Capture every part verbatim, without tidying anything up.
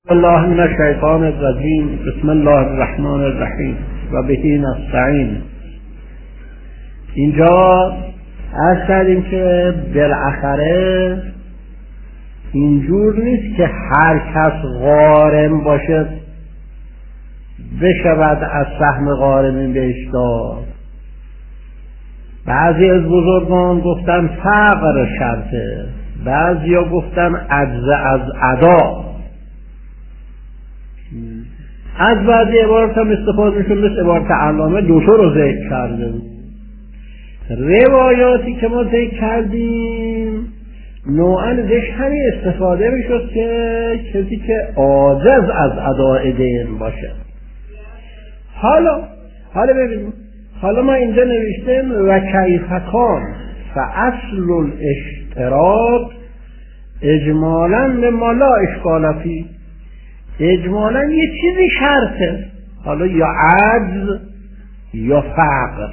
الله من الشیطان الرجیم. بسم الله الرحمن الرحیم و بهی نستعین. اینجا عرض کردیم که بالاخره اینجور نیست که هر کس غارم باشد بشود از سهم غارمین بهش داد. بعضی از بزرگان گفتن فقر شرطه، بعضی ها گفتن عجز از ادا. از بعضی عبارت هم استفاده میشون، مثل عبارت علامه دوتو رو ذکر کرده بود. روایاتی که ما ذکر کردیم نوعا ذکر همین استفاده میشد که کسی که عاجز از اداء دین باشه. حالا حالا ببینیم، حالا ما اینجا نوشتیم و کیفکان فاصل الاشتراط اجمالا به ما لا اشکال فیه. اجمالا یه چیزی شرطه، حالا یا عجز یا فقر.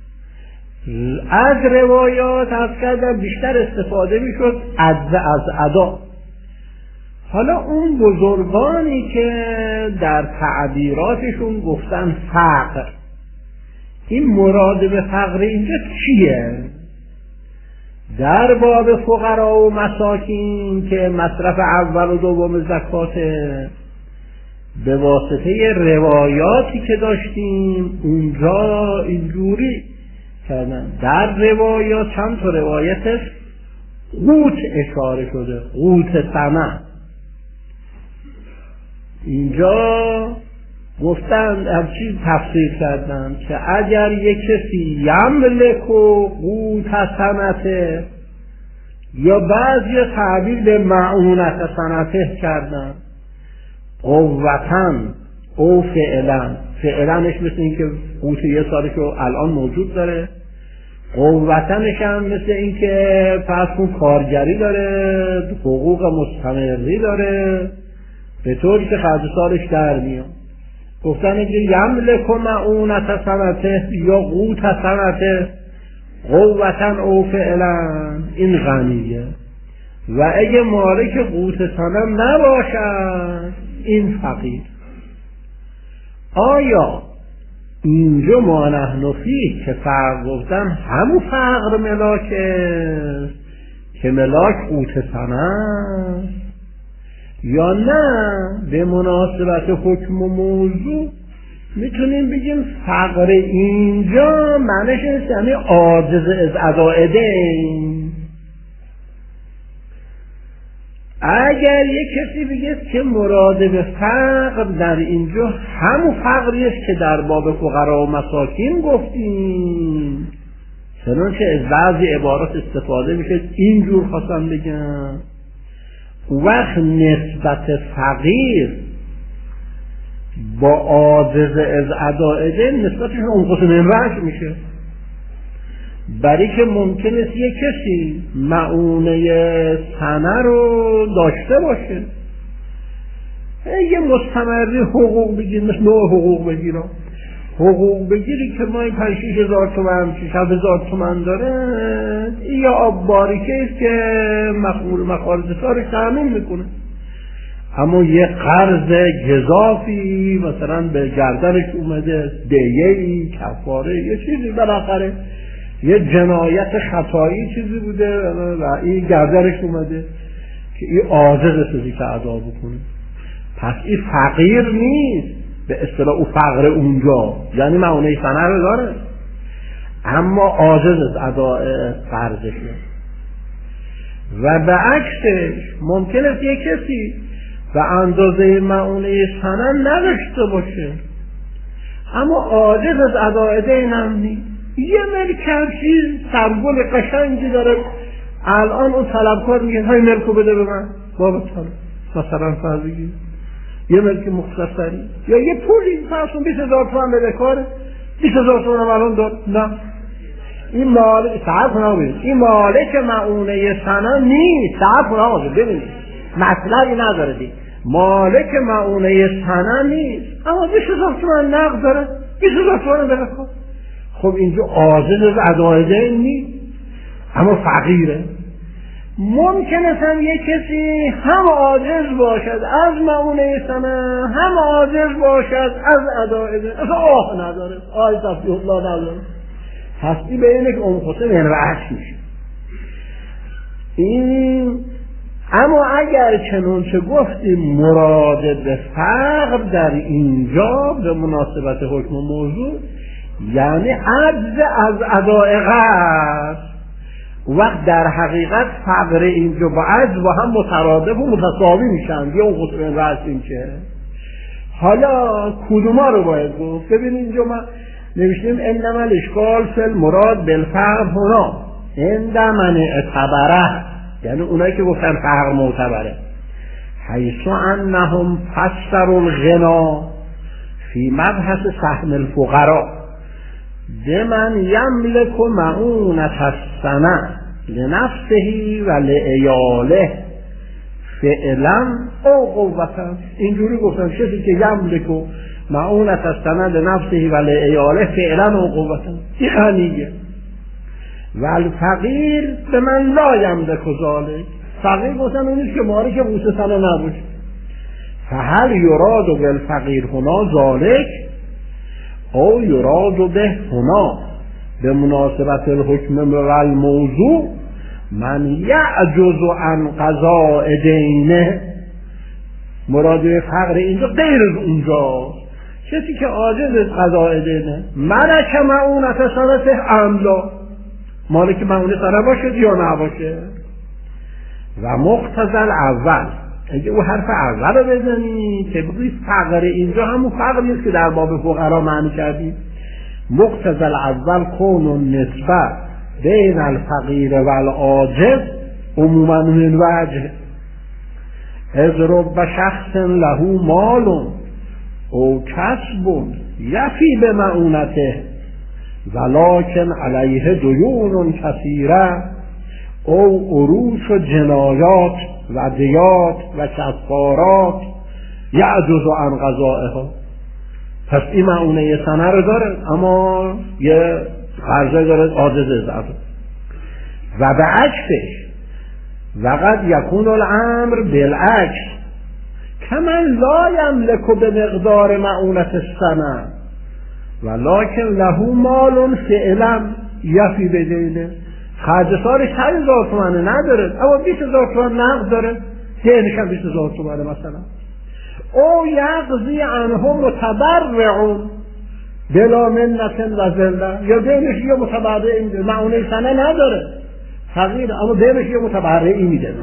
از روایات از کردن بیشتر استفاده میشد عجز از ادا. حالا اون بزرگانی که در تعبیراتشون گفتن فقر، این مراد به فقر اینجا چیه؟ در باب فقرا و مساکین که مصرف اول و دوم زکاته، به واسطه روایاتی که داشتیم اونجا اینجوری کردن. در روایات چند تا روایتش قوت اشاره شده، قوت سنه. اینجا گفتن هر چیز تفسیر کردن که اگر یک کسی یملک و قوت سنته، یا بعضی تعبیر به معونت سنته کردن، قوتن او فعلا. فعلنش مثل این که قوت یه سالشو الان موجود داره، قوتنش هم مثل این که فرض کن کارگری داره، حقوق مستمری داره، به طوری که خرج سالش در میاد. گفتن اگه یملک و معونت سنته یا قوت سنته، قوتن او فعلا، این غنیه. و اگه مالک قوت سنم نباشد این فقیر. آیا اینجا ما نحن فیه که فقر گفتن همون فقر ملاکه که ملاک قوت سنم، یا نه به مناسبت حکم و موضوع میتونیم بگیم فقر اینجا معنیش نیست یعنی عاجز از اداء دین. اگر یک کسی بگه که مراد به فقر در اینجا همون فقریه که در باب فقرا و مساکین گفتیم، چنانچه از بعضی عبارات استفاده میشه اینجور خواستم بگم، وقت نسبت فقیر با عاجز از اداء دین نسبتش اون قسم امرش میشه. برای که ممکن است یک کسی معونه سنه رو داشته باشه، یه مستمری حقوق بگیر، مثل نوع حقوق بگیرم حقوق بگیری که ما این پنج شیش هزار تومن شیش هزار تومن داره، یا آب باریکه است که مخمول مخارج سارش تامین میکنه، اما یه قرض گزافی مثلا به گردنش اومده، دیهی کفاره یه چیزی، بالاخره یه جنایت خطایی چیزی بوده و این گردنش اومده که این عاجز سازی که ادا بکنه. پس این فقیر نیست به اصطلاح او فقر اونجا، یعنی معونه سنه رو داره اما عاجز از اداء قرضشه. و به عکسش ممکن است یک کسی به اندازه معونه سنه نداشته باشه اما عاجز از اداء دین هم نیست. یه ملک چیز سمبل قشنگی داره، الان اون طلبکار میگه های ملکو بده به من بابا طلب، مثلا فرضی یه ملک مختصری یا یه پولی فرضون بیست هزار تومن بده کاره، بیست هزار تومن هم الان داد. نه، این مالک صحب کنم ببینید، این مالک معونه سنه نیست. صحب کنم ببینید مطلبی نداره دی، مالک معونه سنه نیست اما بیست هزار تومن نقد داره، بیست هزار تومن بده کار. خب اینجا عاجز از اداء دین نیست اما فقیره. ممکنه هم یک کسی هم عاجز باشد از معونه سنه، هم عاجز باشد از ادای دینه، اصلا آه نداره، آه صفی الله نداره، هستی به اینه که اون خصوص منرعش میشه. این اما اگر چنانچه گفتیم مراد به فقر در اینجا به مناسبت حکم موضوع یعنی عجز از ادای قرض، وقت در حقیقت فقر اینجا با عجز با هم مترادف و متساوی میشن، یا اون خصوص منرعش میشه. حالا کدوما رو باید گفت؟ ببین اینجا ما نوشتیم انما الاشکال فی المراد بالفقر هنا عند من اعتبره، یعنی اونایی که گفتن فقر معتبره، حیث انهم فسروا الغنا فی مبحث سهم الفقراء بمن یملک معونة السنه لنفسه و لعیاله فعلا او قوتا. اینجوری گفتن کسی که یملک معونة السنه لنفسه و لعیاله فعلا او قوتا، این غنیه. و الفقیر به من لا یملک ذلک، فقیر گفتن اونیست که مالک قوت سنه نباشه. فهل یراد بالفقیر هنا ذلک او یراد به هنا به مناسبت الحکم و الموضوع من یعجز عن قضاء دینه؟ مراد به فقر اینجا غیر از اونجا، کسی که عاجز از قضاء دینه، ملک معونة سنته املا، مالک معونه سنه باشه یا نباشه. و مقتضی الاول، اگه او حرف اول رو بزنی که بگوی فقر اینجا همون فقر نیست که در باب فقرا معنی کردیم. مقتضی الاول کون النسبه بین الفقیر و العاجز عموما من وجه، از رب شخص له مال او کسب یفی به معونته ولکن علیه دیون کثیره او عروش و جنایات و دیات و کفارات یعجز عن قضائها. پس این معونه سنه رو داره اما یه قرضه داره عاجز از. و به عکسش وقد یکون الامر بالعکس کمن لا یملک به مقدار معونة السنه ولکن له مال فعلا یفی بدینه، خرج سالش هر هزار تومنه نداره اما بیست هزار تومن نقد داره، دینش هم بیست هزار تومنه مثلا. او یقضی عنهم متبرعون بلا منت و ذله، یا دینش یه متبرعی میده، معونه سنه نداره فقیر اما دینش یه متبرعی میده.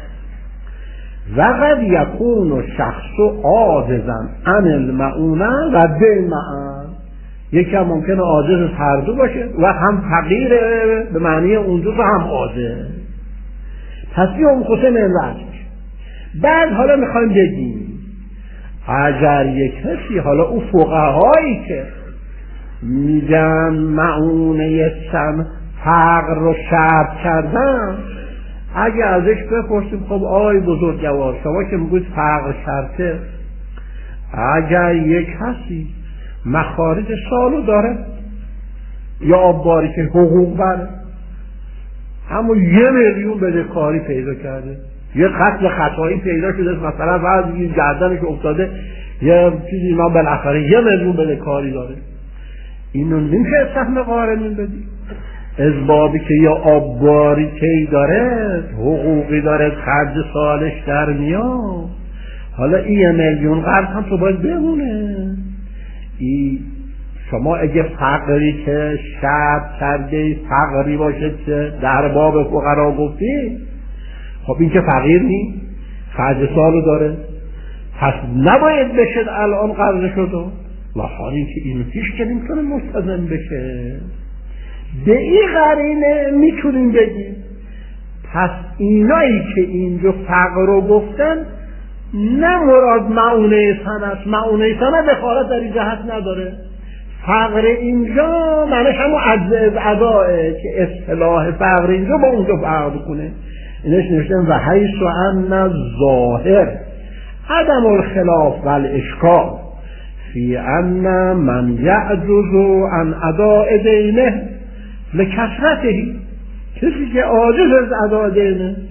وقد یکون شخص عاجزا عن المعونه و دین معن، یکی هم ممکنه عاجز هر دو باشه و هم فقیره به معنی اونجا هم عاجز، پس یه اون خصوص منرعش میشه. بعد حالا میخوایم بگیم اگر یک کسی، حالا او فقهایی که میگن معونه سن فقر رو شرط کردن، اگه ازش بپرسیم خب آی بزرگوار شما که میگوید فقر شرطه، اگر یک کسی مخارج سالو داره یا آبباری که حقوق بره اما یه میلیون بدهکاری پیدا کرده، یه قتل خطایی پیدا شده مثلا بعد یه گردنش افتاده یه چیزی ما بالاخره یه میلیون بدهکاری داره، اینو نمیشه سهم قارنین بدی از بابی که یا آبباری که داره حقوقی داره خرج سالش در میاد. حالا این یه میلیون قرض هم تو باید بمونه. ای شما اگه فقری که شرط کرده فقری باشه که در باب فقرا گفتی، خب این که فقیر نی خرج سالو داره، پس نباید بشه الان قرض شده و حالی که اینو پیش که نمیتونه مستزن بشه. به این قرینه میتونیم بگیم پس اینایی که اینجا فقر رو گفتن نه مراد معونه سن است، معونه سن دخالت در این جهت نداره. فقر اینجا معنیش همون عجز از اداه که اصطلاح فقر اینجا با اونجا فرق کنه. اینش نوشتن و حیث ان ظاهر عدم الخلاف و الاشکال فی ان من یعجز عن اداء دینه لکثرته، کسی که عاجز از اداء دینه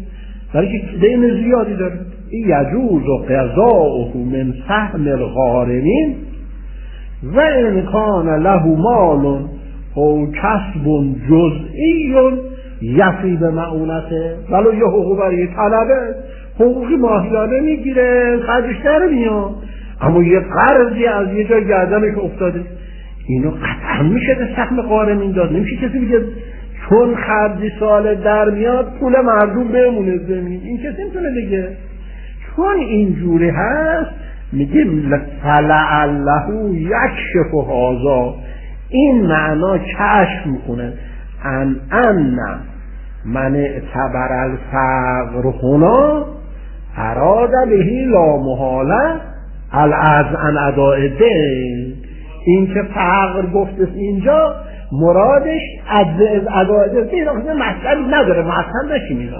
برای که دین زیادی داره. این یجوز و قضاؤه من سهم الغارمین و ان کان له مال او کسب جزئی یفی به معونته، ولو یه حقوق برای طلبه حقوقی ماهیانه میگیره خرجش در میاد، اما یه قرضی از یه جا گردنش افتاده، اینو قطعا میشه به سهم غارمین داد. نمیشه کسی بگه چون خرجی سال در میاد پول مردم بمونه زمین، این کسی میتونه بگه. چون اینجوری هست میگیم فلعله یکشف هذا، این معنا کشف میکنه ان ان من اعتبر الفقر هنا اراد بهی لا محاله العجز عن اداء الدین. این که فقر گفته اینجا مرادش عجز از اداء الدین، این مسئله نداره، مسئله نشیم اینا.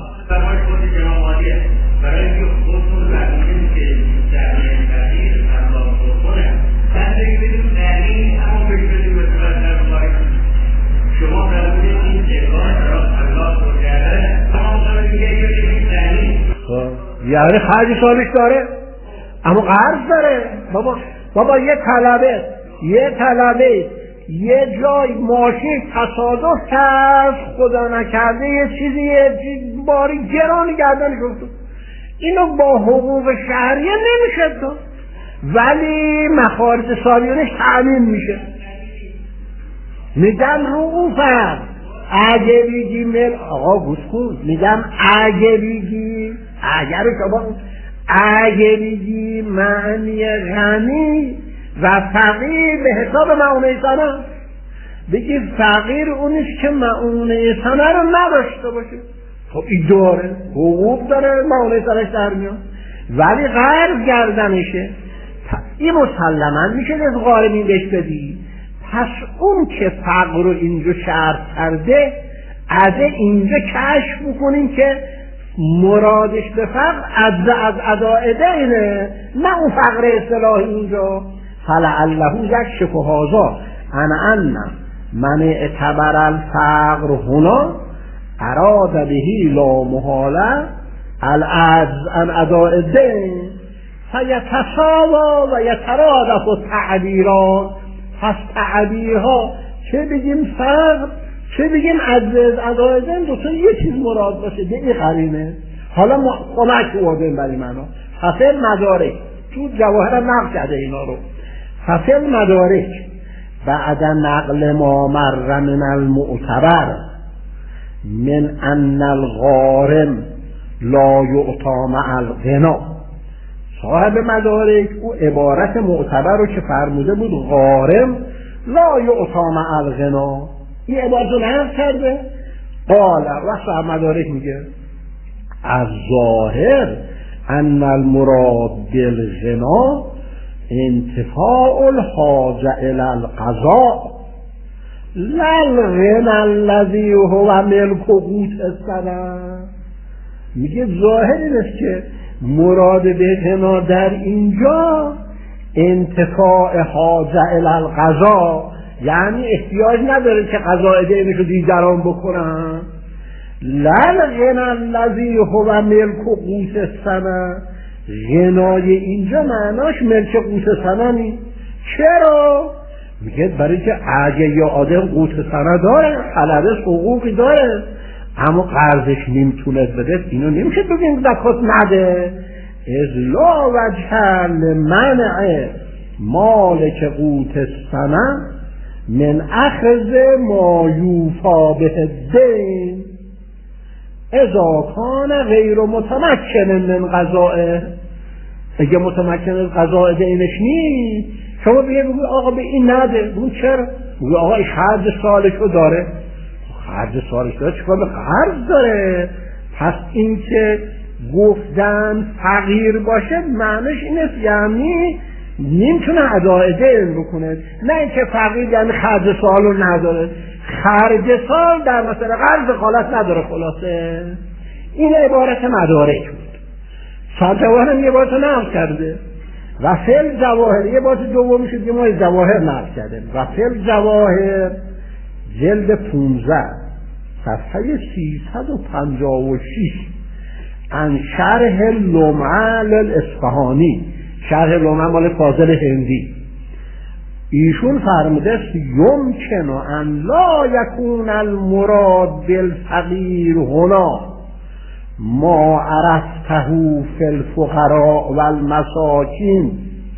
برای اینکه خودتون زمینه که جمعیت تغییر اندام کنه بعد بگیریم نرین اما بگیریم مثلا در باری شما فرمونه این جگاه را الله برگرده اما اون دیگه بگیریم نرین یعنی خرج سالش داره اما قرض داره. بابا بابا یه طلبه یه طلبه یه جای ماشین تصادف کرد خدا نکرده یه چیزی یه چیز باری گرانی گردنش افتاد، اینو با حقوق شهریه نمیشه تو، ولی مخارج سالیانش تأمین میشه. میگم رو اون فرق اگه بگی مل آقا گوش کن، میگم اگه بگی اگر شما اگه بگی معنی غنی و فقیر به حساب معونه سنه، بگی فقیر اونیست که معونه سنه رو نداشته باشه، خب این داره حقوق داره معونه سرش در میاد، ولی قرض گردنشه، این مسلما میشه از غارمین بهش بدی. پس اون که فقر رو اینجا شرط کرده از اینجا کشف بکنیم که مرادش به فقر از از اداء دینه، نه اون فقر اصطلاحی اینجا. فلعله یکشف هذا ان ان من اعتبر الفقر هنا اراد بهی لا محاله العجز عن اداء الدین فیتساوی و یترادف التعبیرات. پس تعبیرها چه بگیم فقر چه بگیم عجز از اداء الدین دو تا یه چیز مراد باشه، دیگه قرینه. حالا کمک اوردیم برای معنا. فصل مدارک تو جواهر نقل کرده اینا رو. فصل مدارک بعد نقل ما مر من المعتبر من ان الغارم لا یعطا مع الغنا. صاحب مدارک او عبارت معتبر رو که فرموده بود غارم لا یعطا مع الغنا، این عبارت رو نقل کرده. قال و صاحب مدارک میگه از ظاهر ان المراد بالغنا انتفاع الحاجه الى القضاء لا الغنا الذي هو ملک قوت السنه. میگه ظاهر این است که مراد به غنا در اینجا انتفاع حاجه الی القضاء، یعنی احتیاج نداره که قضاء دینش رو دیگران بکنن. لا الغنا الذی هو ملک قوت السنه، غنای اینجا معناش ملک قوت السنه نیست. چرا؟ میگه برای که اگه یا آدم قوت سنه داره طلبش حقوقی داره اما قرضش نمیتونه بده، اینو نمیشه بگیم زکات نده. از لا وجه لمنع مالک قوت السنه من اخذ ما یوفا به الدین اذا کان غیر متمکن من قضائه. اگه متمکن از قضاء دینش نیست شما بگه آقا به این نده، بگو چرا؟ بگو آقا این خرج سالشو داره، خرج سالش داره چیکار به خرج داره؟ پس این که گفتن فقیر باشه معنیش اینه یعنی نمیتونه اداء دین بکنه، نه اینکه فقیر یعنی خرج سالو نداره. خرج سال در مثلا قرض خالص نداره. خلاصه این عبارت مدارک بود. جواهر هم یه بارت نقل کرده و فعل جواهر یه بارت دومی شد که ما جواهر نقل کرده و فعل جواهر جلد پونزده صفحه سیصد و پنجاه و شش ان شرح لمعه للاصفهانی، شرح لمعه مال فاضل هندی. ایشون فرموده است یمکن ان لا یکون المراد بالفقیر هنا ما عرفته فی الفقراء والمساکین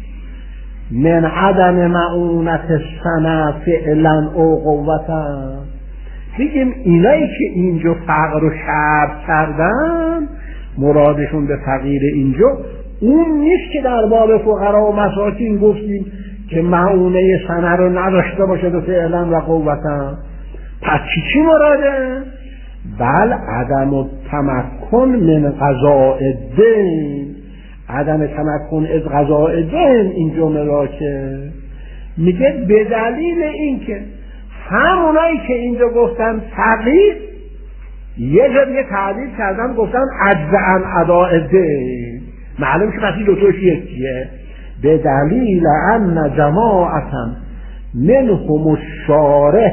من عدم معونت السنه فعلا او قوتا. بگیم اینایی که اینجا فقر رو شرط کردن مرادشون به فقیر اینجا اون نیست که در باب فقرا و مساکین گفتیم که معونه سنه رو نداشته باشه به فعلا و قوتا. پس چی چی مراده؟ بل عدم التمکن من قضاء الدین، عدم تمکن از قضاء الدین این جمله را که میگه به دلیل اینکه همونایی که اینجا گفتن فقیر یه جا دیگه تعبیر کردن گفتن عجز عن اداء الدین، معلوم که پس این دوتاش یکیه. به دلیل ان جماعتا منهم الشارع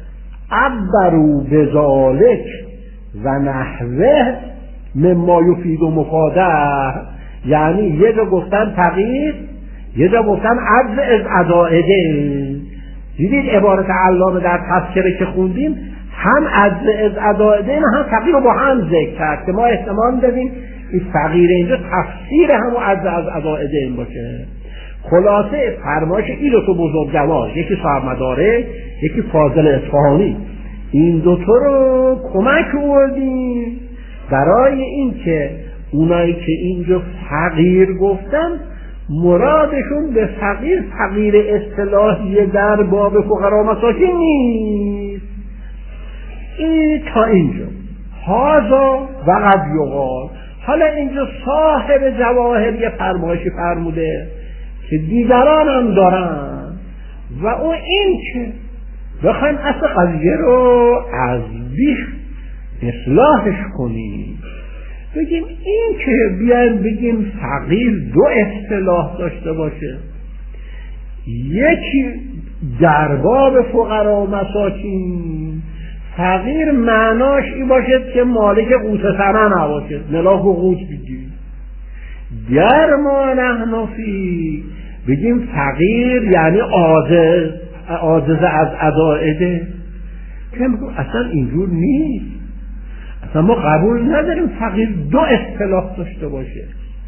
عبروا بذلك و نحوه مما یفید و مفاده، یعنی یه جا گفتن فقیر یه جا گفتن عجز از اداء دین. دیدید عبارت علامه در تذکره که خوندیم هم عجز از اداء دین هم فقیر رو با هم ذکر کرد که ما احتمال دادیم این فقیر اینجا تفسیر همون عجز از اداء دین باشه. خلاصه فرمایش این دو تا بزرگوار، یکی صاحب مدارک یکی فاضل اصفهانی، این دوتا رو کمک آوردیم برای این که اونایی که اینجا فقیر گفتن مرادشون به فقیر فقیر اصطلاحی در باب فقرا و مساکین نیست. این تا اینجا هازا و قد یقال. حالا اینجا صاحب جواهر یه فرمایشی فرموده که دیگران هم دارن و اون این که بخوایم اصل قضیه رو از بیخ اصلاحش کنیم، بگیم این که بیایم بگیم فقیر دو اصطلاح داشته باشه، یکی در باب فقرا و مساکین فقیر معناش این باشد که مالک قوت سنه نباشد، ملاک و قوت بگیم. در ما نحن فی بگیم فقیر یعنی عاجز، عاجز از اداء ده. اصلا اینجور نیست، اصلا ما قبول نداریم فقیر دو اصطلاح داشته باشه.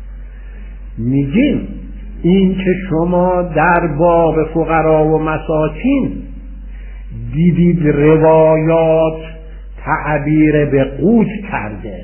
میگیم این که شما در باب فقرا و مساکین دیدید روایات تعبیر به قوت کرده،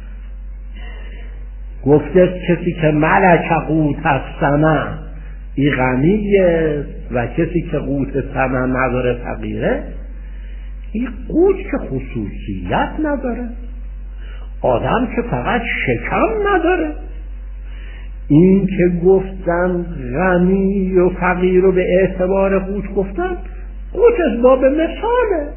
گفته کسی که ملک قوت السنه ای غنیه و کسی که قوت سنه نداره فقیره. این قوت که خصوصیت نداره، آدم که فقط شکم نداره. این که گفتن غنی و فقیر رو به اعتبار قوت گفتن، قوت از باب مثاله،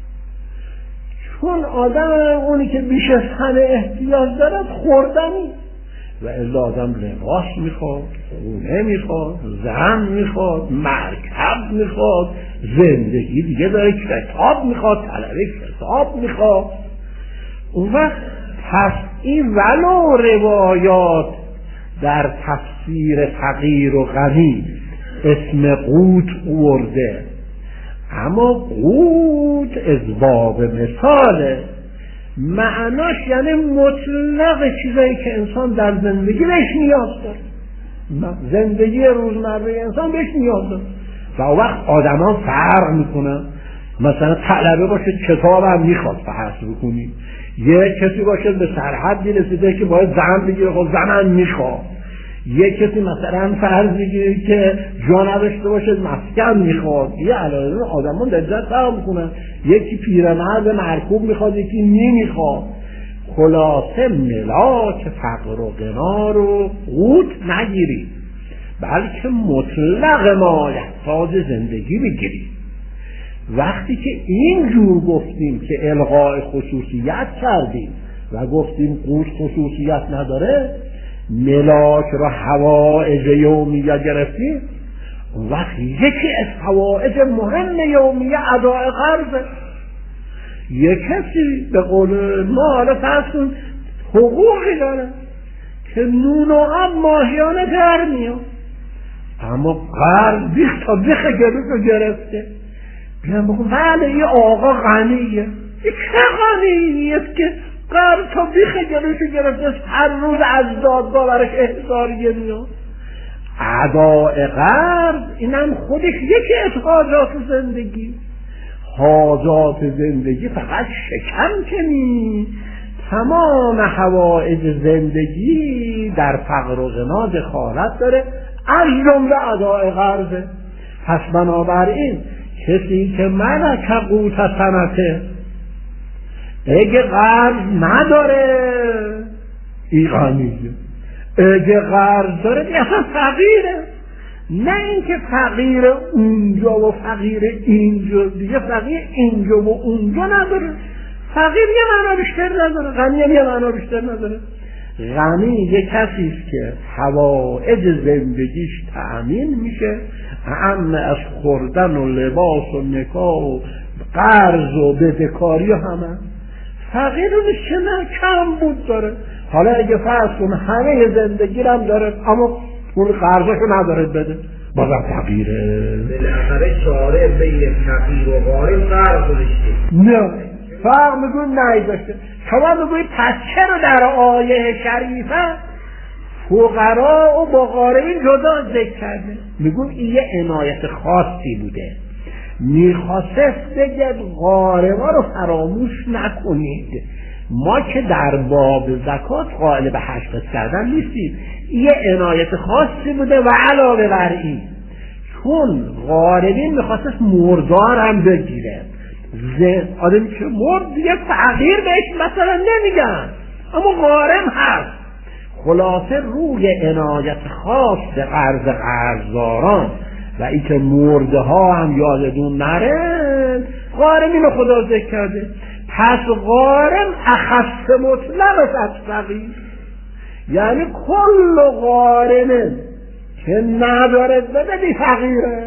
چون آدم اونی که بیش از همه احتیاج داره خوردنی و الا آدم لباس میخواد، خونه میخواد، زن میخواد، مرکب میخواد، زندگی دیگه داره، کتاب میخواد، طلبه کتاب میخواد. اون وقت پس این ولو روایات در تفسیر فقیر و غنی اسم قوت آورده، اما قوت از باب مثاله، معناش یعنی مطلق چیزایی که انسان در زندگی بهش نیاز داره، زندگی روزمره انسان بهش نیاز داره. و وقت آدم ها فرق میکنن، مثلا طلبه باشه کتاب هم میخواد فرض بکنید، یه کسی باشه به سرحدی رسیده که باید زن بگیره، خب زن هم میخواد، یه کسی مثلا فرض بگیره که جا نداشته باشه مسکن میخواد، یه علاوه آدم ها لذت فرق میکنن، یکی پیرمرد مرکوب میخواد یکی نمیخواد. خلاصه ملاک فقر و غنا رو قوت نگیرید، بلکه مطلق مالک تاج زندگی بگیرید. وقتی که اینجور گفتیم که الغای خصوصیت کردیم و گفتیم قوت خصوصیت نداره، ملاک رو حوائج یومیه گرفتیم، وقت یکی از حوائج مهم یومیه اداء قرضه. یک کسی به قول ما حالا فرض کن حقوقی داره که نون و آب ماهیانه در میاد، اما قرض بیخ تا بیخ گلوشو گرفته. بیان بگو بله یه آقا غنیه، یه چه غنیه که قرض تا بیخ گلوشو گرفته، هر روز از دادگاه برش احضاریه میاد. اداء قرض اینم خودش یکی از حاجات زندگی. حاجات زندگی فقط شکم که نیست، تمام حوائج زندگی در فقر و غنا دخالت داره، از جمله اداء قرضه. پس بنابراین کسی که ملک قوت سنته اگه قرض نداره این غنیه، اگه قرض داره دیگه اصلا فقیره. نه اینکه فقیر اونجا و فقیر اینجا، دیگه فقیر اینجا و اونجا نداره. فقیر یه معنا بیشتر نداره، غنی هم یه معنا بیشتر نداره. غنی یه کسی است که حوائج زندگیش تأمین میشه، اهم از خوردن و لباس و نکاح و قرض و بدهکاری همه. فقیر اونش که نه کم بود داره. حالا اگه فرض کن همه زندگی هم داره اما اون قرضشو نداره بده، بازم فقیره. بالاخره شارع بین فقیر و غارب فرق گذاشته. نه فرق میگون نایداشته. شما میگوید پس چرا در آیه شریفه فقرا و با غاربین جدا ذکر کرده؟ میگون این یه عنایت خاصی بوده، میخواست بگه غاربا رو فراموش نکنید. ما که در باب زکات قائل به حشر کردن نیستیم، یه عنایت خاصی بوده. و علاوه بر این چون غاربین میخواست مردار هم بگیره، آدمی که مرد دیگه فقیر بهش مثلا نمیگن، اما غارب هست. خلاصه روی عنایت خاص به قرض قرضداران و این که مرده ها هم یاددون نره، غاربین رو خدا ذکر کرده. پس غارب اخص مطلق از فقیر، یعنی کل غارب که نداره بده بی فقیره.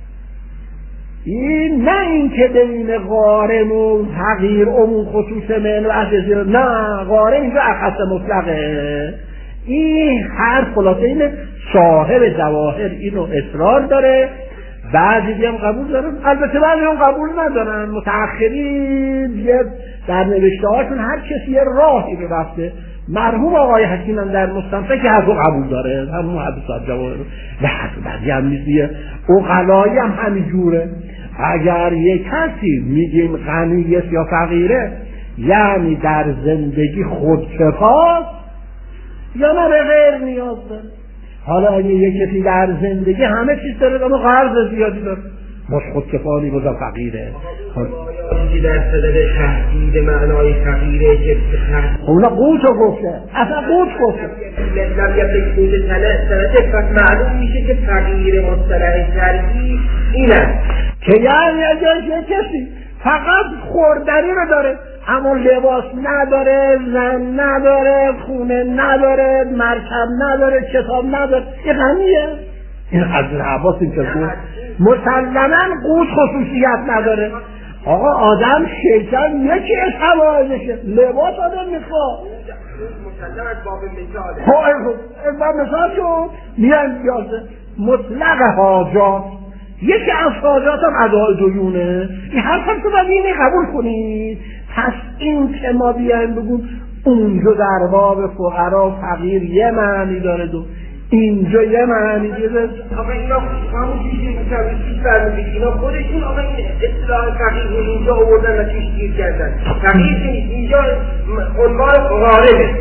این نه این که بین غارب و فقیر عموم خصوص من و عجزی، نه، غارب اینجا اخص مطلقه. این هر خلاصه اینه صاحب جواهر اینو اصرار داره، بعضی هم قبول دارن، البته بعضی هم قبول ندارن. متأخرین در نوشته هاشون هر کسی یه راهی رو رفته. مرحوم آقای حکیم هم در مستنفع که حضور قبول داره، همون حدیثات جواهر رو، و بعضی هم میزیه اقلایی هم همینجوره. اگر یک کسی میگیم غنیه یا فقیره، یعنی در زندگی خودکفاست یا نه به غیر نیاز داره. حالا اگه یک کسی در زندگی همه چیز داره اما قرض زیادی داره، باش خودکفانی بازم فقیره. آیا در صدد تحدید معنای فقیره که اونا قوتو گفته، اصلا قوت گفته لم یبدک قوت سنده، پس معلوم میشه که فقیر مصطلح شرعی اینه که یعنی اگر یک کسی فقط خوردنی رو داره اما لباس نداره، زن نداره، خونه نداره، مرکب نداره، کتاب نداره، یه غنیه. این حضرت عباس این که گفت مسلماً قوت خصوصیت نداره. آقا آدم شیطان یکی از حوائجشه، لباس آدم میخواد. مسلم از باب مثاله. خب باب مثال شد میان بیازه مطلق حاجات، یکی از حاجات هم ادای دیونه. این حرف هم تو باید اینه قبول کنید. پس این که ما بیایم بگون اونجا در باب فقرا فقیر یه معنی داره دو اینجا یه معنی داره. آقا اینا همون چیزی که چیز برمیدید، اینا خودشون آقا این اصطلاح فقیر اینجا آوردن و توش گیر کردن. فقیر نیست، اینجا عنوان غاربه.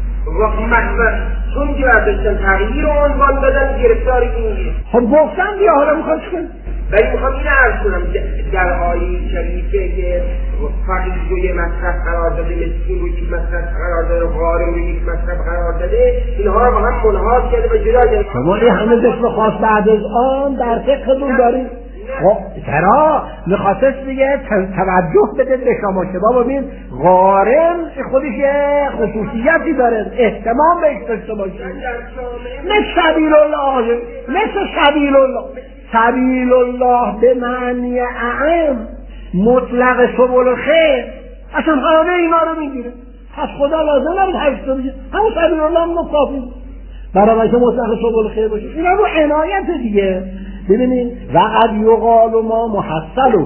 چون که برداشتن فقیر رو عنوان دادن گرفتاری اینگه. خب گفتم بیا حالا میخواد چکن؟ ولی میخوام این عرض کنم در آیه شریفه که فقیر رو یه مصرف قرار داده، مسکین رو یک مصرف قرار داده، غارب رو یک مصرف قرار داده، اینها رو با هم منحاز کرده و جدا کرده. شما این همه ذکر خاص بعد از آن در فقهتون دارید. خب چرا میخواست دیگه توجه بده به شما که بابا ببین غارب خودش یه خصوصیتی داره، اهتمام بهش داشته باشید. مثل سبیل الله، مثل سبیل الله، سبیل الله به معنی اعم مطلق سبل خیر اصلا همه اینا رو میگیره. پس خدا لازم نبود هشت بشه، همون سبیل الله هم کافی برای که مطلق سبل خیر باشه. اینا رو عنایت دیگه. ببینید وقد یقال ما محصله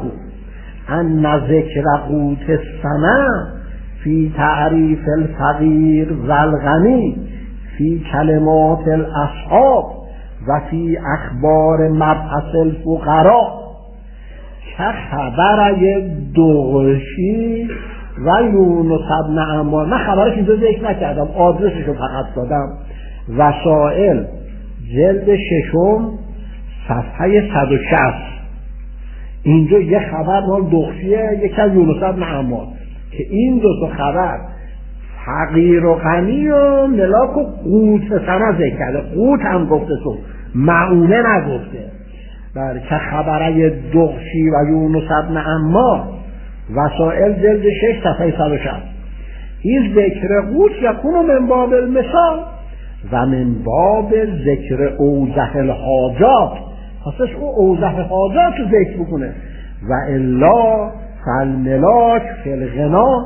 ان ذکر قوت السنه فی تعریف الفقیر و الغنی فی کلمات الاصحاب و فی اخبار مبعث الفقراء که خبر دوغشی و یونس بن عمار. من خبرش اینجا ذکر نکردم، آدرسش رو فقط دادم. وسائل جلد ششم صفحه صد و شصت. اینجا یه خبر مال دخشیه، یک از یونس بن عمار که این دو تا خبر فقیر و غنی و ملاک و قوت سنه ذکر کرده. قوت هم گفته تو، معونه نگفته. بله که خبره دخشی و یونس بن عمار وسائل جلد شش صفحه صد و شصت. این ذکر قوت یکون من باب المثال و من باب ذکر اوضح الحاجات. خواستش او اوضح حاجات رو ذکر بکنه. و الا فالملاک فی الغنا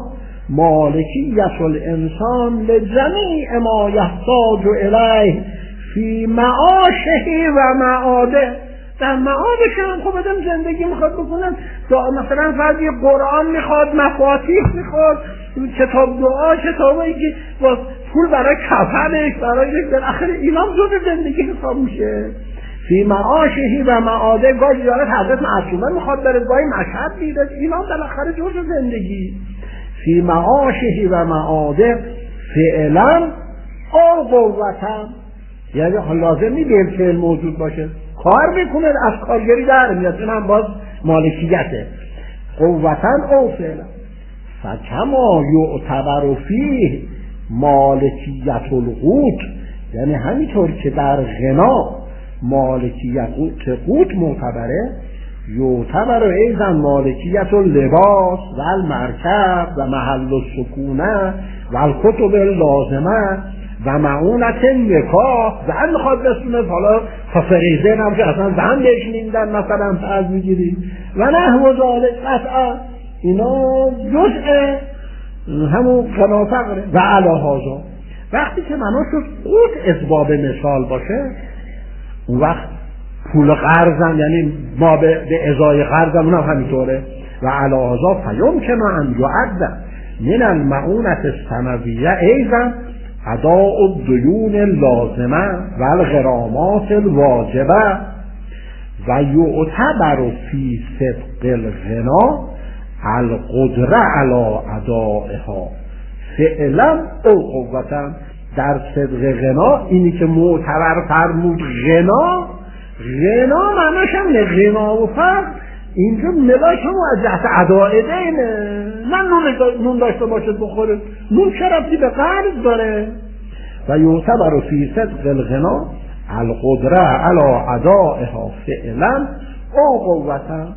مالکیت الانسان لجمیع ما یحتاج الیه فی معاشه و معاده. در معادش هم خب بدم زندگی میخواد بکنم، مثلا فرض یه قرآن میخواد، مفاتیح میخواد، کتاب دعا، کتابایی که با پول برای کفنش، برای بالاخره اینا جزء زندگی حساب میشه. فی معاشه و معاده. گاهی زیارت حضرت معصومه میخواد بره، گاهی مشهد میره، اینا بالاخره جزء زندگی. فی معاشه و معاده فعلا آن قوتم، یعنی لازم نیست بالفعل موجود باشه، کار میکنه، از کارگری در میاد، این هم باز مالکیته. قوتن او فعلا فکما یعتبر فیه مالکیت القوت، یعنی همینطور که در غنا مالکیت قوت معتبره، یعتبر ایضا مالکیت اللباس و المرکب و محل السکونه و الکتب اللازمه و معونت نکاح. زن میخواد بسونه، حالا تا فریضه هم که اصلا زن بهش نیندن مثلا فرض میگیرید و نحو ذالک. قطعا اینا جزء همون غنا فقره. و علی هذا وقتی که معنا شد قوت اسباب مثال باشه، اون وقت پول قرضم، یعنی ما به ازای قرضم اونم همینطوره. و علی هذا فیمکن ان یعد من المعونة السنویه ایضا اداء الدیون اللازمه و الغرامات الواجبه و یعتبر فی صدق الغنا القدره علی ادائها فعلا او قوتا. در صدق غنا اینی که معتبر فرمود غنا، غنا معناش هم غنا و فرق اینجا ملاک هم از جهت اداء دینه. من نون داشته باشه بخوره، نون چه ربطی به قرض داره؟ و یعتبر فی صدق الغنا القدره علی ادائها فعلا او قوتا.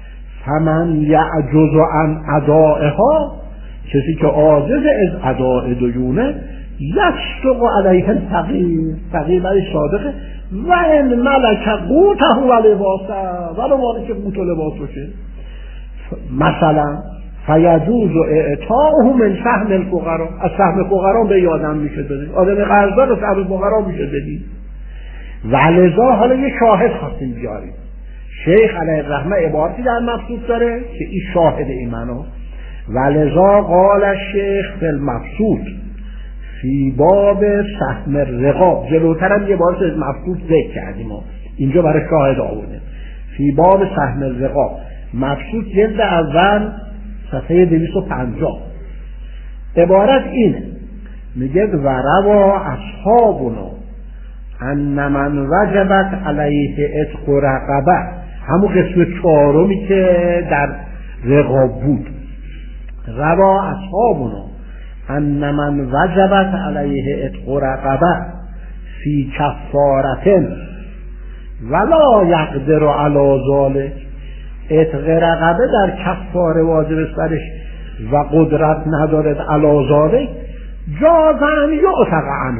فمن یعجز عن ادائها، کسی که عاجز از اداء دیونه، یصدق علیه الفقیر، فقیر برای صادقه. و این ملک قوته و لباسه، ولو مالک قوت و لباس باشه. مثلا فیجوز اعطاؤه من سهم الفقراء، از سهم فقراء به یادم میشه بدید، آدم قرضدار و سهم فقراء میشه بدید. ولذا حالا یه شاهد خواستیم بیاریم. شیخ علیه الرحمه عبارتی در مبسوط داره که این شاهد این معنا. ولذا قال الشیخ فی المبسوط فی باب سهم الرقاب. جلوترم یه بار از مبسوط ذکر کردیم، اینجا برای شاهد آورده. فی باب سهم الرقاب، مبسوط جلد اول صفحه دویست و پنجاه. عبارت اینه، میگه و روا اصحابنا ان من وجبت علیه عتق رقبه، همون قسم چهارمی که در رقاب بود. روا اصحابنا ان من وجبت علیه عتق رقبه فی کفارتن ولا یقدر علی ذلک. عتق رقبه در کفاره واجب سرش و قدرت ندارد علی ذلک، جازن یعتق عنه.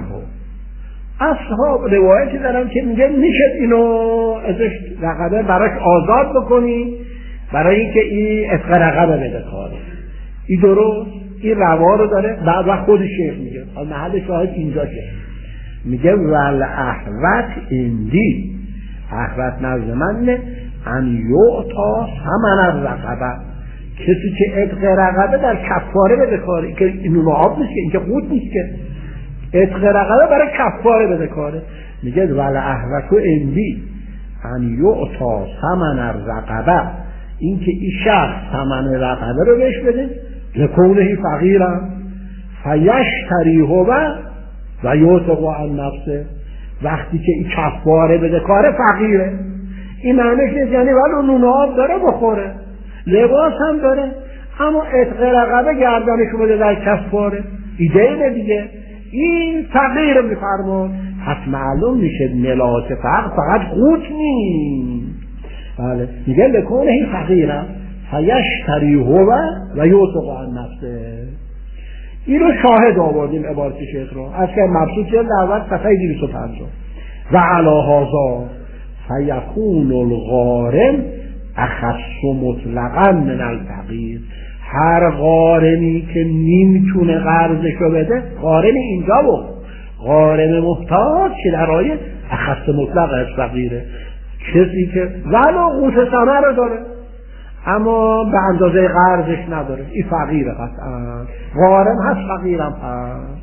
اصحاب روایتی دارن که میگه میشه اینو ازش رقبه براش آزاد بکنی برای اینکه این عتق رقبه بده کاره. این درست؟ این روا رو داره. بعد وقت خود شیخ میگه، حالا محل شاهد اینجاشه، میگه ول احوت اندی، احوت نزد من ان یعطا ثمن الرقبه، کسی که عتق رقبه در کفاره بده کاره، که نون آب نیست که، این که قوت نیست که، عتق رقبه برای کفاره بده کاره. میگه ول احوت اندی ان یعطا ثمن الرقبه، این که این شخص ثمن رقبه رو بهش بده، لکونه فقیرم فیشتری هو و یعتق عن نفسه، وقتی که این کفاره بده کاره فقیره. این معنیش نیست یعنی ولو نون آب داره بخوره، لباس هم داره، اما عتق رقبه گردنش بده در کفاره، ایده اینه دیگه. این فقیر میفرماد. پس معلوم میشه ملاک فقر فقط قوت نیست. بله میگه لکونه این فقیرم فیشتری هو و یعتق عن نفسه. این رو شاهد آوردیم عبارت شیخ رو از که مبسوط جلد اول صفحه دویست و پنجاه. و علی هذا فیکون الغارم اخص مطلقا من الفقیر. هر غارمی که نمیتونه قرضشو بده، غارم اینجا بود غارم محتاج که در آیه اخص مطلق از فقیره، کسی که ولو قوت ثمر رو داره اما به اندازه قرضش نداره، این فقیره قطعا. غارم هست فقیرم هست.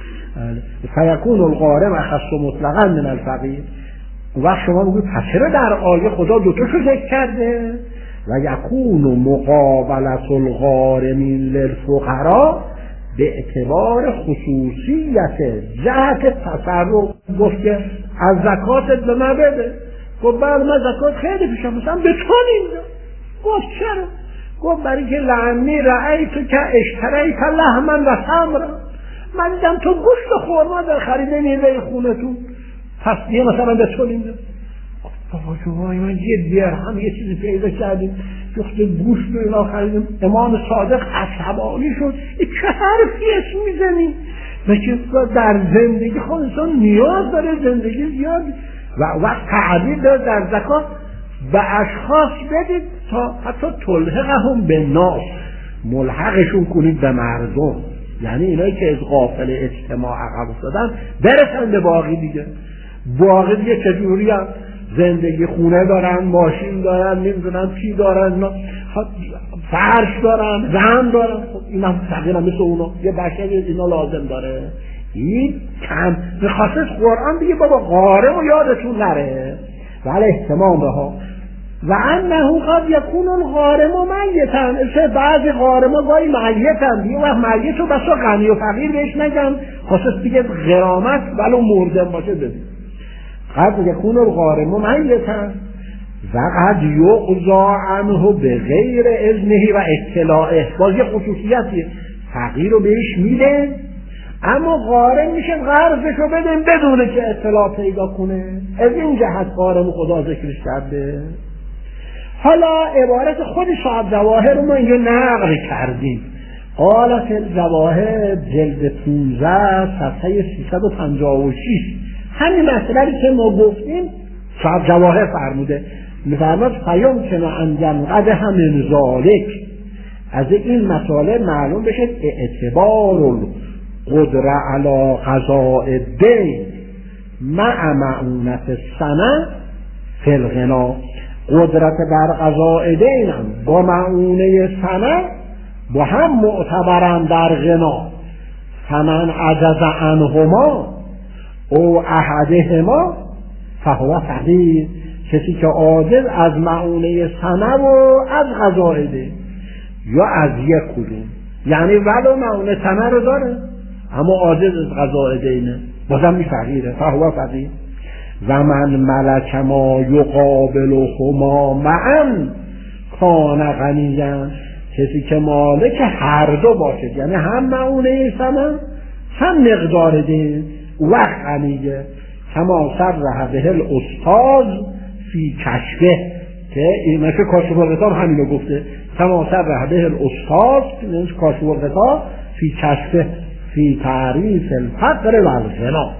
فیکون الغارم اخص مطلقا من الفقیر. وقت شما بگوید پس چرا در آیه خدا دوتاشو ذکر کرده؟ و یکون مقابلت الغارمین للفقراء به اعتبار خصوصیت جهت تصرف. گفت که از زکاتت به من بده. گفت بعد من زکات خیلی پیشم مثلا به تو اینجا. گفت چرا؟ گفت برای که لعنی رأی تو که اشتری که لحمن و تمرا، من دیدم تو گوشت خورما در خریده میوه خونه تو، پس یه مثلا به تو اینجا. بابا جوای من یه درهم یه چیزی پیدا کردیم جفت گوشت رو اینا خریدیم. امام صادق عصبانی شد، چه حرفی اسم میزنی؟ مثل در زندگی خود انسان نیاز داره، زندگی زیاد و وقت تعبیر داره در زکات به اشخاص بدید تا حتی تلحقهم به ناس، ملحقشون کنید به مردم، یعنی اینایی که از غافل اجتماع عقب افتادن برسن به باقی دیگه. باقی دیگه چجوری هم زندگی خونه دارن، ماشین دارن، نمیدونم چی دارن، فرش دارن، زن دارن، خب این هم تغییر هم مثل اونا یه بشر اینا لازم داره. این کم میخواست قرآن دیگه بابا غارم و یادتون نره ولی احتمام ها و انه قد یکون الغارم میتا، چه بعضی غارما گاهی میتن دیگه، وقت میت رو بسا غنی و فقیر بهش نگن، خواست دیگه غرامت ولو مردن باشه بزید. قد یکون الغارم میتا و قد یعزا عنه به غیر اذنه و اطلاعه، باز یه خصوصیتیه، فقیر رو بهش میده اما غارم میشه قرضشو بدیم بدونه که اطلاع پیدا کنه. از این جهت غارم خدا ذکرش کرده. حالا عبارت خود صاحب جواهر رو ما اینجا نقل کردیم. قالت الجواهر جلد پانزده صفحه سیصد و پنجاه و شش، همین مسئله که ما گفتیم صاحب جواهر فرموده. میفرماد فیوم که انجام قد همین ذالک، از این مسئله معلوم بشه اعتبار قدره علی قضاء الدین مع معونت السنه فی الغنا، قدرت بر قضاء دینم با معونه سنه با هم معتبرن در غنا. فمن عجز عنهما او احدهما فهو فقیر، کسی که عاجز از معونه سنه و از قضاء دین یا از یک کدوم، یعنی ولو معونه سنه رو داره اما عاجز از قضاء دینه بازم می فقیره، فهو فقیر. و من ملک ما یقابلهما معا کان غنیا، کسی که مالک هر دو باشد، یعنی هم معونه ثمن هم مقدار دین وقت غنیه. کما صرح به الاستاذ فی کشفه، که این مثل کاشف الغطا همینو گفته، کما صرح به الاستاذ کاشف الغطا فی کشفه فی تعریف الفقر و الغنا.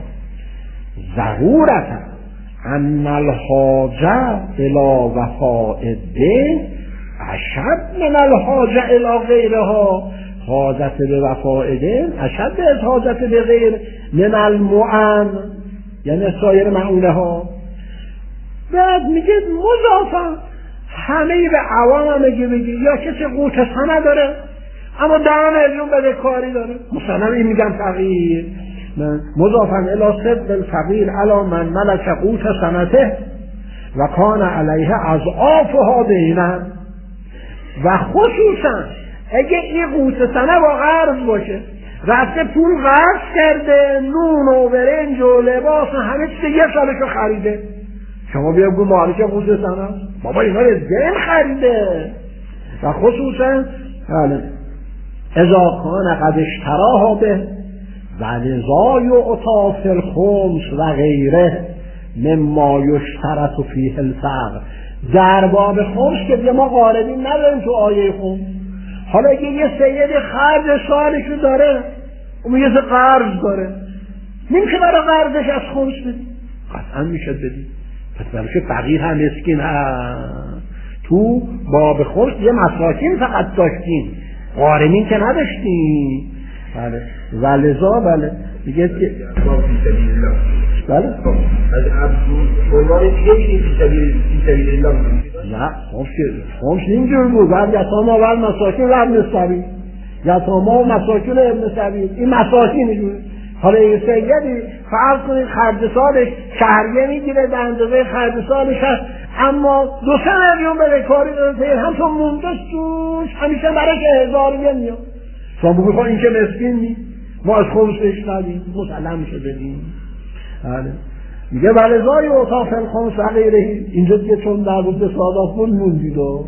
ضرورت ان الحاجه الى وفاء الدین اشد من الحاجه الى غیرها، حاجت به وفائده اشد از حاجت به غیر من المعن، یعنی سایر معونه ها. بعد میگه مضافا همه به عوام میگه بگی یا کسی قوت سنه داره اما ده میلیون بده کاری داره، مثلا این میگم فقیر، مضافا الی صدق الفقیر علی من ملک قوت سنته و کان علیه اضعافها دینا. و خصوصا اگه این قوت سنه با قرض باشه، رفته پول قرض کرده، نون و برنج و لباس و همه چیز یه سالشو خریده، شما بیا بگو مالک قوت سنه بابا اینا رو زن خریده. و خصوصا اذا کان قد اشتراها به و لذا یعطا فی الخمس و غیره مما یشترط فیه الفقر. در باب خمس که دیگه ما قاردین نداریم تو آیه خمس. حالا اگه یه سید خرج سالشو داره اون یه سه قرض داره، نمیشه برای قرضش از خمس بدی؟ قطعا میشه بدی. پس برای فقیر هم مسکین هم تو باب خمس یه مساکین فقط داشتیم، غارمین که نداشتیم. بله ولذا بله دیگه که بله از عنوان دیگه میگیم فی سبیل الله. نه خمس اینجور بود، بعد یتاما و مساکین و ابن السبیل، یتاما و مساکین و ابن السبیل، این مساکین اینجور. حالا یه سیدی فرض کنید خرج سالش شهریه میگیره به اندازه خرج سالش هست، اما دو سه میلیون بده کاری داره، هم تو مونده توش همیشه برای که هزاریه میاد. شما بگو این که مسکین نی ما از خمسش ندیم، مسلم میشه بدیم. میگه ولذای اتاق الخمس و غیره، اینجا دیگه چون در بود به سادات بود موندید و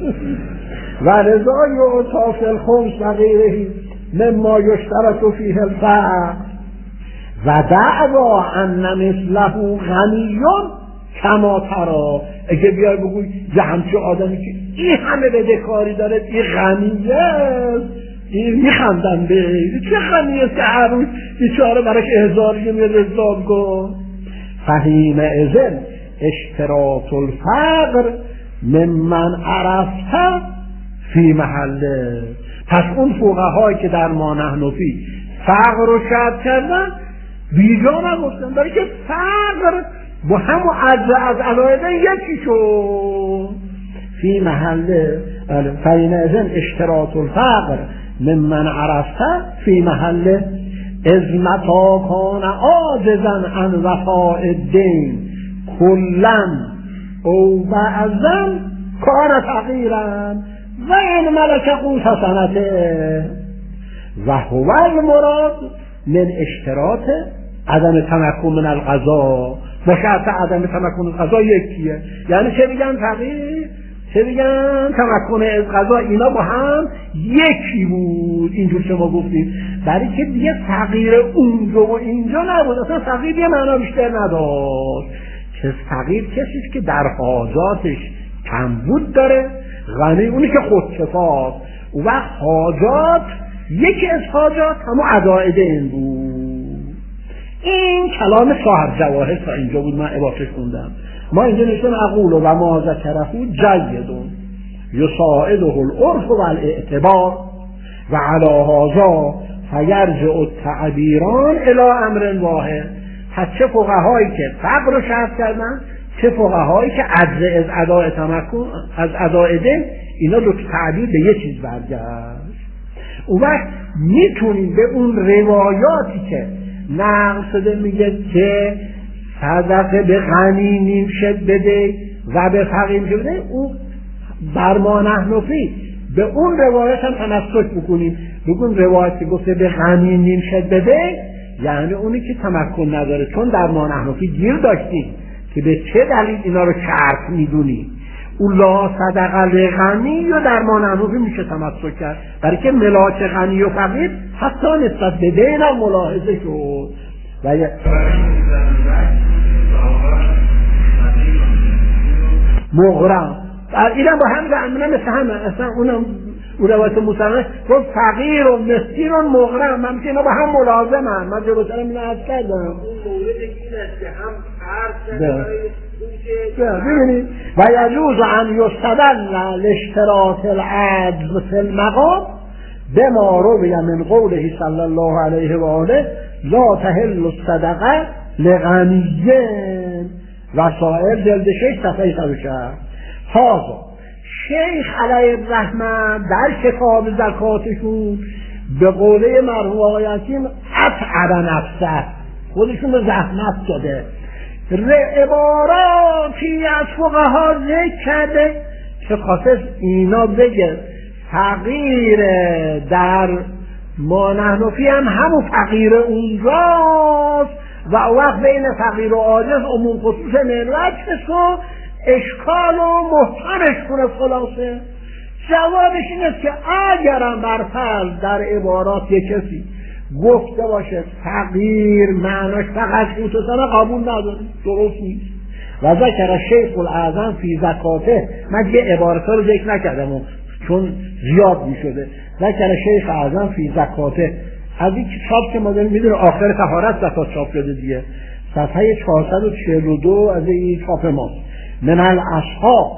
ولذای اتاق الخمس و غیره مما یشترط فیه الفقر و دعوا ان مثله غنیون کما ترا. اگه بیای بگوی یه همچه آدمی که این همه بدهکاری داره این غنیه، این میخندن به این چه غنیه که هر روز بیچاره برای که هزاری میاد ازداد کن. فهیم ازن اشتراط الفقر ممن عرفته فی محله. پس اون فقهایی که در ما نحن فی فقر رو شرط کردن بیجا نگفتن، برای که فقر با همون عجز از علایده یکی شد. فی محله فین ازن اشتراط الفقر ممن عرفته فی محله از متا کان عاجزا عن وفاء الدین کلن او بعضا کان فقیرا و این ملک قوت سنته و هو المراد من اشتراط عدم تمکن من القضا و شرط عدم تمکن القضا یکیه. یعنی چه میگن فقیر چه میگن تمکن از قضا، اینا با هم یکی بود. اینجور که ما گفتیم برای که دیگه فقیر اونجا و اینجا نبود، اصلا فقیر یه معنا بیشتر نداشت. که فقیر کسیست که در حاجاتش کمبود داره، غنی اونی که خودکفاست. اون وقت حاجات یکی از حاجات همون عدائد این بود. این کلام صاحب جواهر تا اینجا بود، من عبارتش خوندم. ما اینجا نشتم اقول و ما ذکره جیدون یساعده العرف و الاعتبار و علی هذا فیرجع التعبیران الی امر واحد. پس چه فقهایی که فقر رو شرط کردن، چه فقهایی که عجز از اداء تمکن از اداء دین، اینا دو تعبیر به یه چیز برگشت. اون وقت میتونیم به اون روایاتی که نقل شده میگه که صدقه به غنی نیم شد بده و به فقیر شد بده، اون بر ما نحن فی به اون روایت هم تمسک بکنیم. بگون روایتی گفته به غنی نیم شد بده یعنی اونی که تمکن نداره، چون در ما نحن فی گیر داشتیم که به چه دلیل اینا رو شرط میدونی. اون لا صدقه لغنی یا در ما نحن فی میشه تمسک کرد، برای که ملاک غنی و فقیر حتی نسبت به دین هم ملاحظه شد. و مغرم اینم با هم زمینه مثل همه، اصلا اونم اون روایت مسلمه گفت فقیر و مسکین و مغرم، من میشه اینا با هم ملازم هم. من جلو سرم اینو عرض کردم. اون مورد این است که هم عرض کرده ببینید و یجوز ان یستدل لاشتراط العجز فی المقام به ما روی من قوله صلی الله علیه و آله لا تحل الصدقه لغنیین وسائل جلد شش صفحه صد و شصت. هازا شیخ علیه الرحمه در کتاب زکاتشون به قوله مرحوم آقای حکیم اتعب نفسه، خودشون به زحمت داده، عباراتی از فقها ذکر کرده که خاصه اینا بگه فقیر در ما نحن فی هم همون فقیر اونجاست و وقت بین فقیر و عاجز عموم خصوص ملت کسو اشکال و محتمش کنه. خلاصه جوابش این است که اگرم بر فرض در عبارات یک کسی گفته باشه فقیر معناش فقط قوتتنه قبول نداریم، درست نیست. و ذکر شیخ الاعظم فی زکاته، من یه عبارت رو ذکر نکردم چون زیاد می شده. ذکر شیخ اعظم فی زکاته از این کتاب که ما داریم میدونه آخر طهارت زکات چاپ شده دیگه، صفحه چهارصد و چهل و دو از این چاپ ماست. من الاصحاب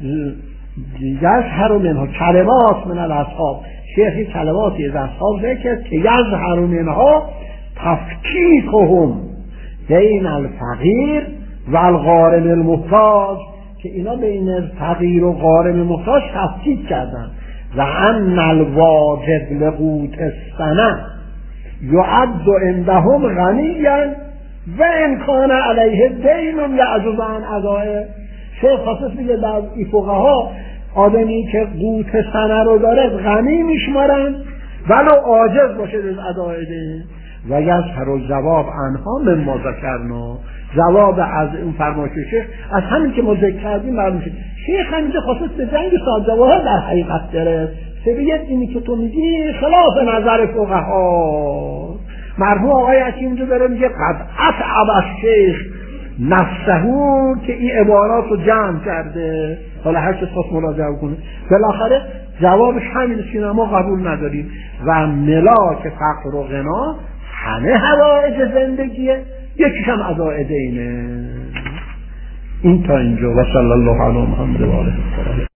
یظهر منها کلمات من الاصحاب، شیخ کلماتی از اصحاب ذکر که یظهر منها تفکیکهم بین الفقیر و الغارم المحتاج، که اینا بین فقیر و غارم محتاج تفکیک کردن. و ان الواجب لقوت السنه یعد عندهم غنیا و ان کان علیه دین یعجز عن ادائه. شیخ خاصه میگه در این فقها آدمی که قوت سنه رو داره غنی میشمارن ولو عاجز باشه از ادای دین. و یظهر الجواب عنها مما ذکرنا، جواب از اون فرمایش شیخ از همین که ما ذکر کردیم معلوم شد. شیخ همینجا خاصه به جنگ صاحب جواهر در حقیقت داره سبیت اینی که تو میگی خلاف نظر فقها. مرحوم آقای حکیم اینجا داره میگه قد اتعب الشیخ نفسه که این عبارات رو جمع کرده، حالا هر کس خواست مراجعه کنه. بالاخره جوابش همین است که ما قبول نداریم و ملاک فقر و غنا همه حوائج زندگیه، یکیش هم ادای دینه. این تا اینجا و صلی الله علی محمد و آله.